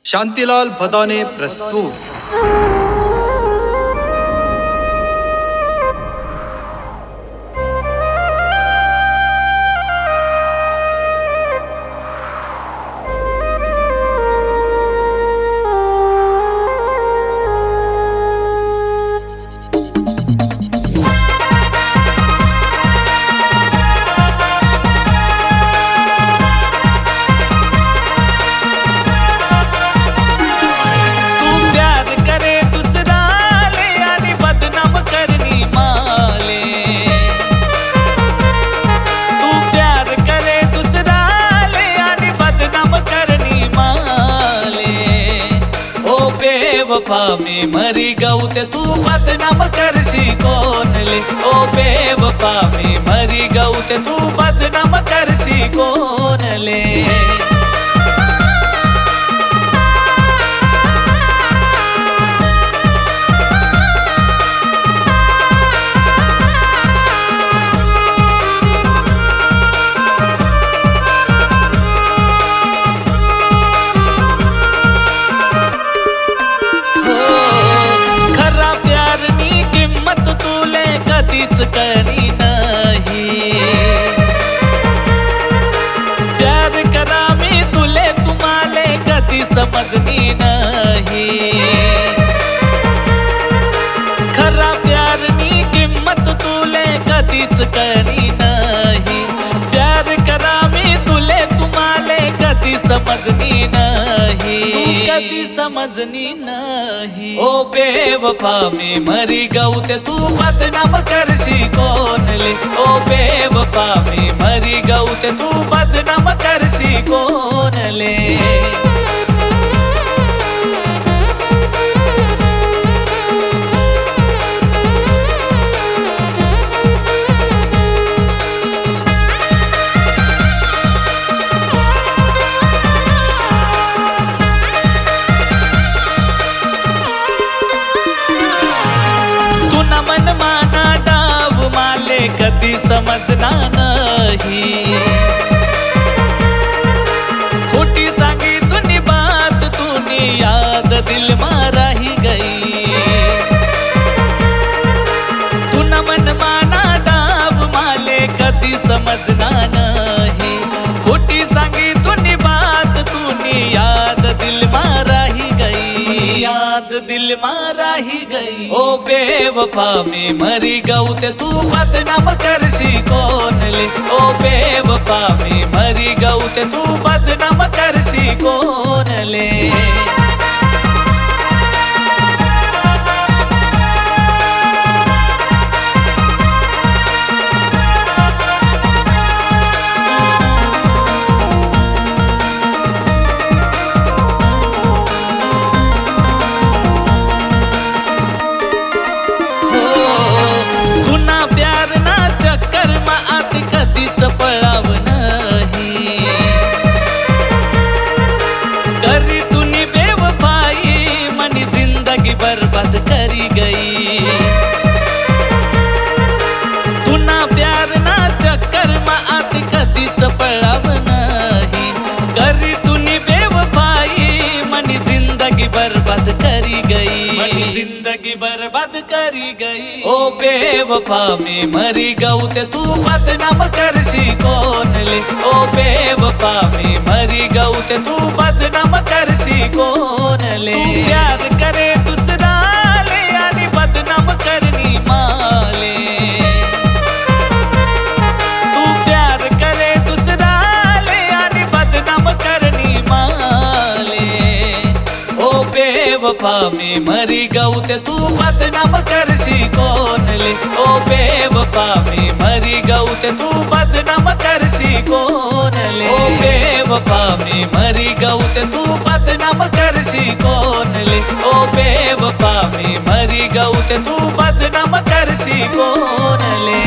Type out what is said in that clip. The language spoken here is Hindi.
शांतिलाल भदाने प्रस्तुत। बेवफा में मरी गऊ ते तू बदनाम करशी कोण ले। ओ बेवफा में मरी गऊ ते तू बदनाम करशी कोण ले। कधीच करी नाही प्यार करा मी तुले तुम्हाले कधी समजनी नाही। खरा प्यार नी किंमत तुले कधीच करी नाही। प्यार करा मी तुले तुम्हाले कधी समजनी नाही। कधी समजनी नाही। ओ बेवफा में मरी गऊ ते तू बदनाम करशी कोण ले। ओ बेवफा में मरी गऊ ते तू बदनाम करशी कोण ले। मन माना डाव माले कधी समजना नहीं। खोटी सांगी तूनी बात तूनी याद दिल मारा ही गई। तू न मन माना डाव माले कधी समजना नहीं। खोटी सांगी तूनी बात तूनी याद दिल मारा ही गई। याद दिल मारा ही गई। ओ बेवफा में मरी गऊ ते तू बदनाम करशी कोण ले। ओ बेवफा में मरी गऊ ते तू बदनाम करशी कोण ले। पळाव नाही करी तूनी बेवफाई मनी जिंदगी बर्बाद करी गई। तुना प्यार ना चक्कर मा आती कधीच पळाव नाही। करी तूनी बेवफाई मनी जिंदगी बर्बाद करी गई। मनी जिंदगी बर्बाद करी गई। ओ बेवफा में मरी गऊ ते तू बदनाम करशी कोण ले। ओ बेवफा में मरी गऊ ते तू बदनाम करशी कोण ले। तू प्यार करे दूसरा ले आणि बदनाम करनी माले। तू प्यार करे दूसरा ले आणि बदनाम करनी माले। ओ बेवफा में मरी गऊ ते तू बदनाम करशी कोण ले। ओ बेवफा में मरी गऊ ते तू बदनाम करशी कोण ले। ओ बेवफा में मरी गऊ ते तू बदनाम करशी कोण ले। ओ बेवफा में मरी गऊ ते तू बदनाम करशी कोण ले।